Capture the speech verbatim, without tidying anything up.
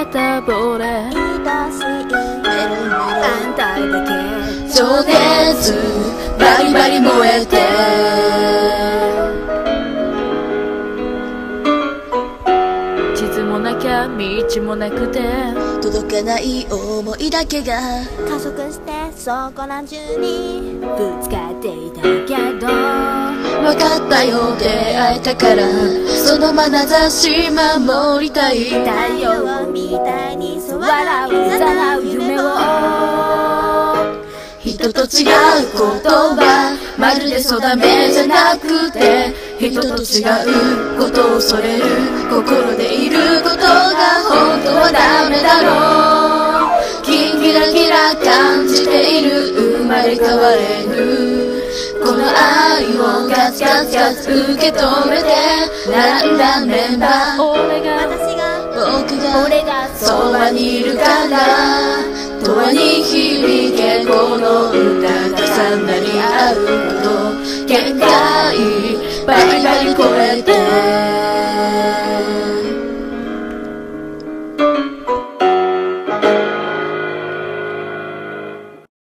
たぼれ愛しいメロンメロンあんただけ情熱バリバリ燃えて地図もなきゃ道もなくて届かない想いだけが加速してそこら中にぶつかっていたけど分かったよ出会えたからその眼差し守りたい太陽みたいに笑う誘う夢を人と違うことはまるで定めじゃなくて人と違うことを恐れる心でいることが本当はダメだろうキンキラキラ感じている生まれ変われるこの愛をガツガツガツ受け止めて並んだメンバー俺が私が僕が俺がそばにいるから永遠に響けこの歌が重なり合うこと限界バリバリ超えて